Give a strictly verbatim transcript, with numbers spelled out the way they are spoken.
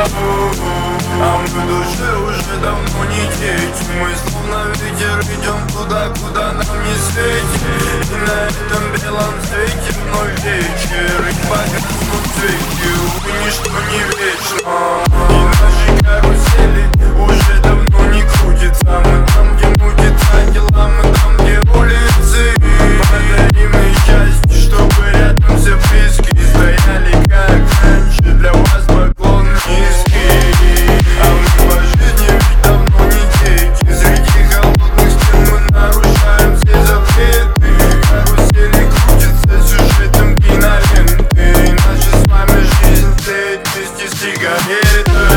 А мы в душе уже давно не дети. Мы словно ветер идем туда, куда нам не светит. И на этом белом свете вновь вечер. И погаснут цветы, увы, ничто не вечно. И наши карусели уже давно не крутятся. Мы там, где мутятся дела, мы там, где улицы. Подари мне счастье, чтобы рядом все близкие стояли, как раньше, для вас поклон низкий. А мы по жизни ведь давно не дети. Среди холодных стен мы нарушаем все запреты. Карусели крутятся сюжетом киноленты. И наша с вами жизнь тлеет вместе с сигаретой.